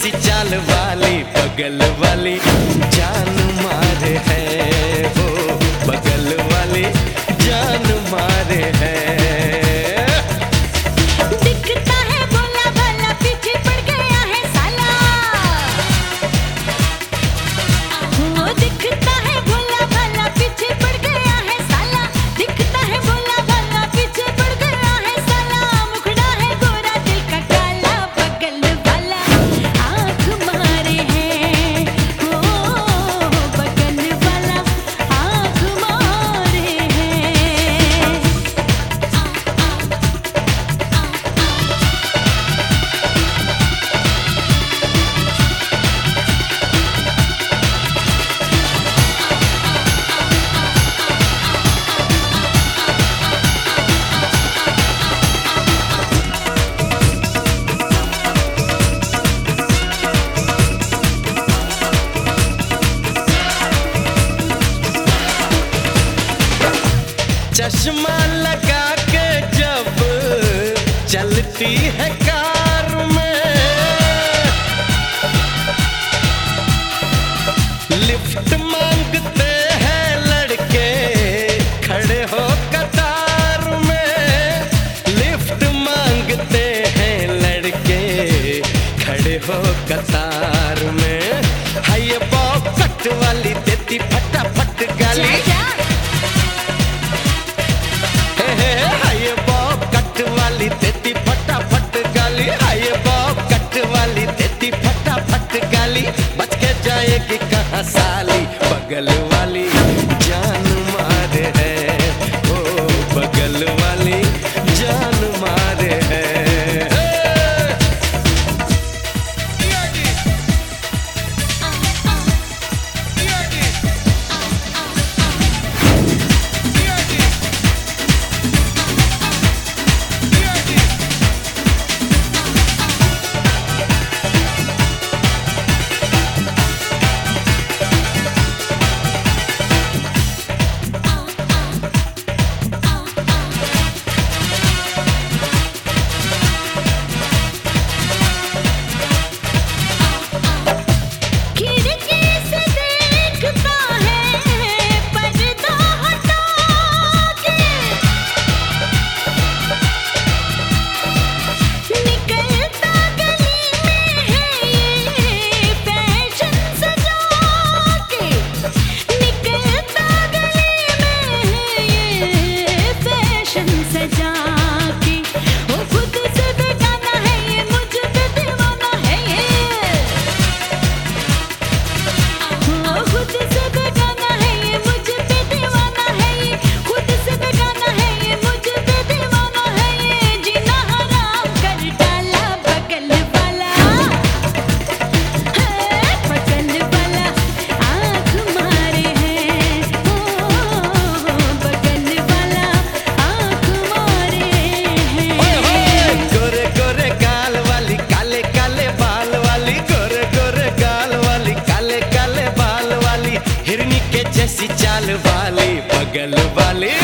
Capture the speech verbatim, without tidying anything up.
जैसी चाल वाली बगल वाली जान मार है, वो बगल वाली जान मार है। दिखता है भोला भाला पीछे पड़ गया है साला, वो दिखता है भोला भाला पीछे पड़ गया है साला, दिखता है भोला भाला पीछे पड़ गया है साला। मुखड़ा है गोरा दिल का काला, बगल वाला आँख मारे है, वो बगल वाला आँख मारे है। चश्मा लगा के जब चलती है कार में, लिफ्ट मांगते हैं लड़के खड़े हो कतार में, लिफ्ट मांगते हैं लड़के खड़े हो कतार में। हाय बॉब कट वाली देती फटाफट गाली, हाय बॉब कट वाली देती फटाफट गाली, हाय बॉब कट वाली देती फटाफट गाली। बच के जाएगी कहाँ साली, बगल वाली जान मार है, ओ बगल वाली जान मार है। जैसी चाल वाली बगल वाली